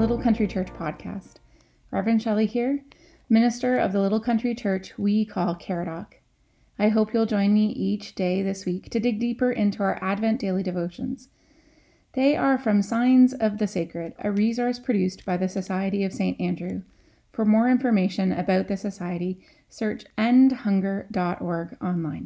Little Country Church podcast. Reverend Shelley here, minister of the Little Country Church we call Caradoc. I hope you'll join me each day this week to dig deeper into our Advent daily devotions. They are from Signs of the Sacred, a resource produced by the Society of St. Andrew. For more information about the Society, search endhunger.org online.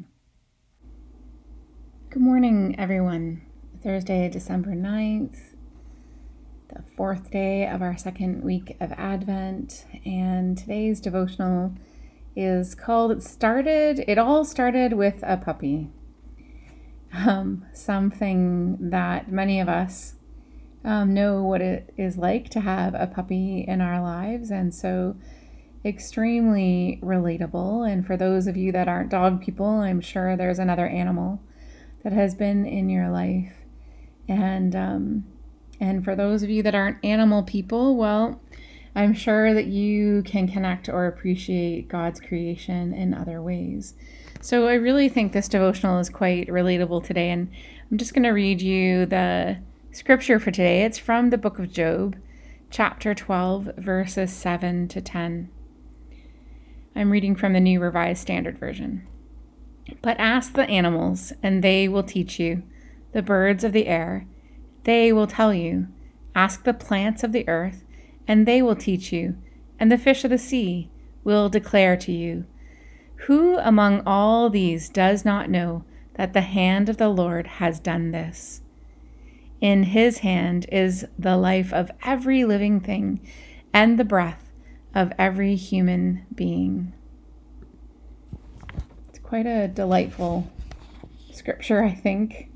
Good morning, everyone. Thursday, December 9th. The fourth day of our second week of Advent, and today's devotional is called It All Started with a Puppy. Something that many of us know what it is like to have a puppy in our lives, and so extremely relatable. And for those of you that aren't dog people, I'm sure there's another animal that has been in your life. And for those of you that aren't animal people, well, I'm sure that you can connect or appreciate God's creation in other ways. So I really think this devotional is quite relatable today. And I'm just going to read you the scripture for today. It's from the book of Job, chapter 12, verses 7 to 10. I'm reading from the New Revised Standard Version. But ask the animals, and they will teach you, the birds of the air. They will tell you. Ask the plants of the earth, and they will teach you, and the fish of the sea will declare to you. Who among all these does not know that the hand of the Lord has done this? In his hand is the life of every living thing, and the breath of every human being. It's quite a delightful scripture, I think.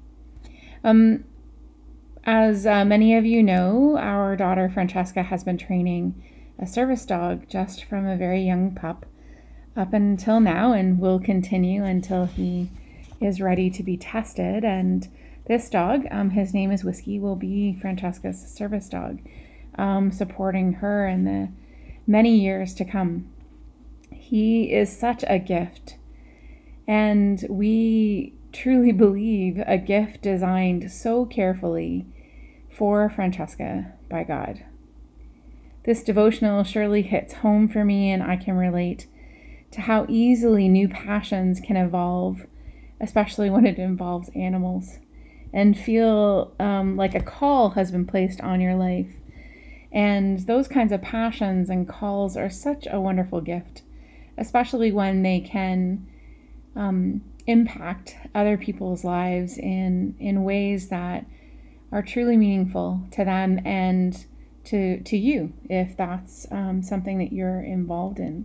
As many of you know, our daughter Francesca has been training a service dog just from a very young pup up until now, and will continue until he is ready to be tested. And this dog, his name is Whiskey, will be Francesca's service dog, supporting her in the many years to come. He is such a gift, and we truly believe a gift designed so carefully for Francesca by God. This devotional surely hits home for me, and I can relate to how easily new passions can evolve, especially when it involves animals, and feel like a call has been placed on your life. And those kinds of passions and calls are such a wonderful gift, especially when they can impact other people's lives in ways that are truly meaningful to them and to you, if that's something that you're involved in.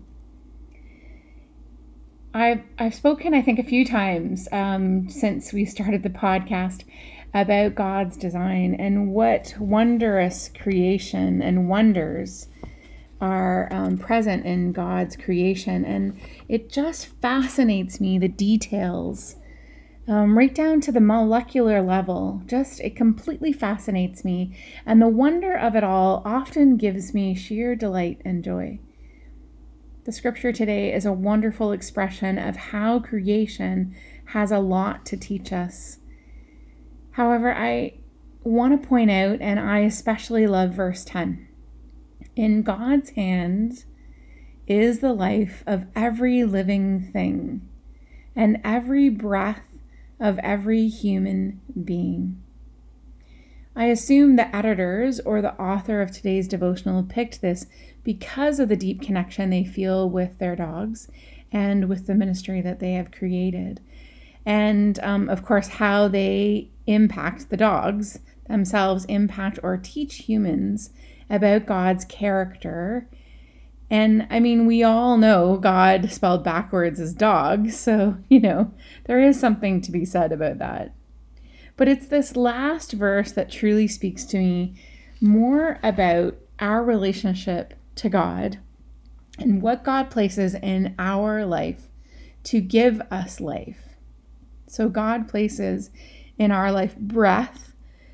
I've spoken, I think, a few times since we started the podcast about God's design and what wondrous creation and wonders are present in God's creation. And it just fascinates me, the details, right down to the molecular level. It completely fascinates me. And the wonder of it all often gives me sheer delight and joy. The scripture today is a wonderful expression of how creation has a lot to teach us. However, I want to point out, and I especially love verse 10. In God's hand is the life of every living thing and every breath of every human being. I assume the editors or the author of today's devotional picked this because of the deep connection they feel with their dogs and with the ministry that they have created. And of course, how they impact the dogs themselves, impact or teach humans about God's character. And I mean, we all know God spelled backwards is dog, so, there is something to be said about that. But it's this last verse that truly speaks to me more about our relationship to God and what God places in our life to give us life. So God places in our life breath,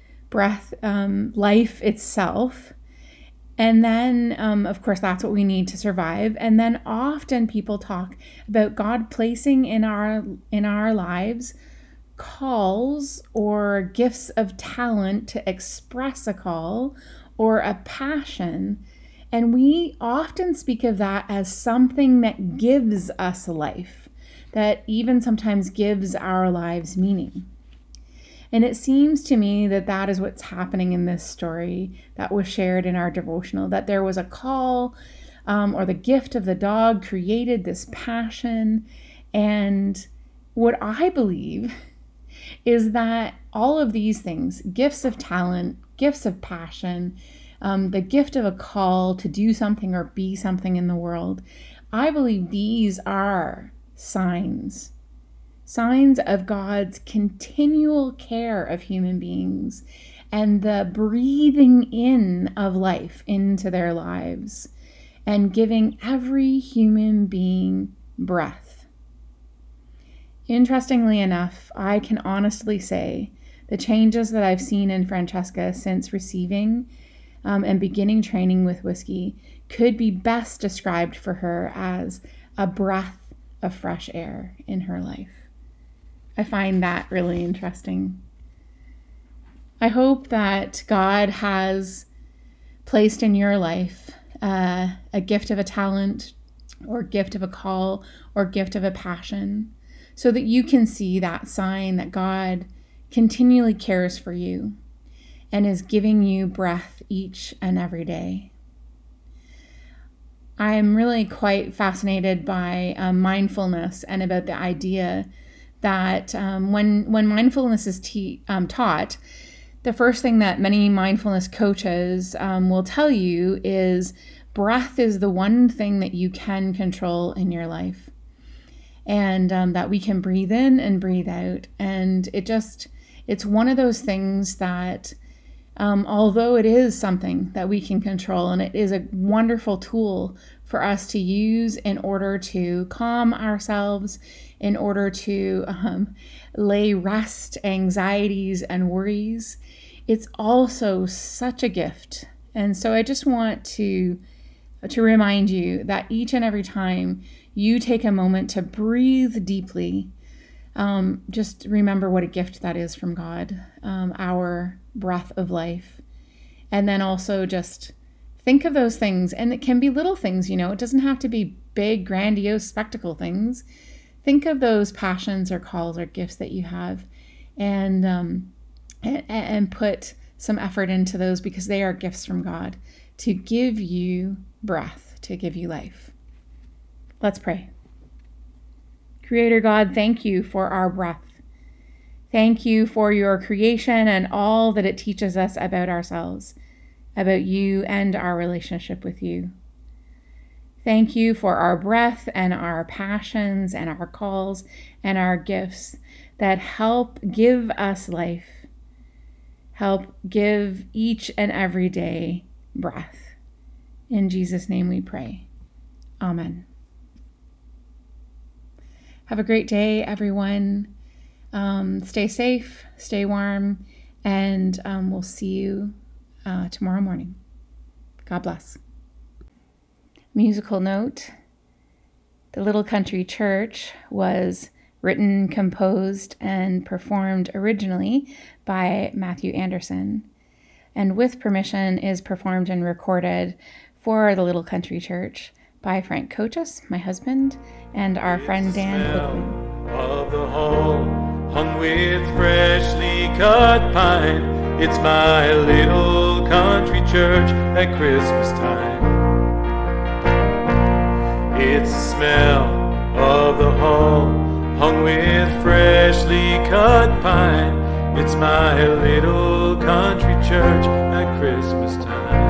life itself. And then, of course, that's what we need to survive. And then often people talk about God placing in our lives calls or gifts of talent to express a call, or a passion. And we often speak of that as something that gives us life, that even sometimes gives our lives meaning. And it seems to me that that is what's happening in this story that was shared in our devotional, that there was a call or the gift of the dog created this passion. And what I believe is that all of these things, gifts of talent, gifts of passion, the gift of a call to do something or be something in the world, I believe these are signs of God's continual care of human beings and the breathing in of life into their lives and giving every human being breath. Interestingly enough, I can honestly say the changes that I've seen in Francesca since receiving and beginning training with whiskey could be best described for her as a breath of fresh air in her life. I find that really interesting. I hope that God has placed in your life a gift of a talent or gift of a call or gift of a passion so that you can see that sign that God continually cares for you and is giving you breath each and every day. I am really quite fascinated by mindfulness and about the idea that when mindfulness is taught, the first thing that many mindfulness coaches will tell you is breath is the one thing that you can control in your life. And that we can breathe in and breathe out. And it's one of those things that although it is something that we can control, and it is a wonderful tool for us to use in order to calm ourselves, in order to lay rest anxieties and worries, it's also such a gift. And so I just want to remind you that each and every time you take a moment to breathe deeply, just remember what a gift that is from God, our breath of life. And then also just think of those things, and it can be little things, it doesn't have to be big, grandiose spectacle things. Think of those passions or calls or gifts that you have and put some effort into those because they are gifts from God to give you breath, to give you life. Let's pray. Creator God, thank you for our breath. Thank you for your creation and all that it teaches us about ourselves, about you and our relationship with you. Thank you for our breath and our passions and our calls and our gifts that help give us life, help give each and every day breath. In Jesus' name we pray. Amen. Have a great day, everyone. Stay safe, stay warm, and we'll see you tomorrow morning. God bless. Musical note: The Little Country Church was written, composed, and performed originally by Matthew Anderson, and with permission is performed and recorded for the Little Country Church by Frank Coaches, my husband, and our friend Dan Bookman. Of the hall hung with freshly cut pine, it's my little country church at Christmas time. It's the smell of the hall hung with freshly cut pine, it's my little country church at Christmas time.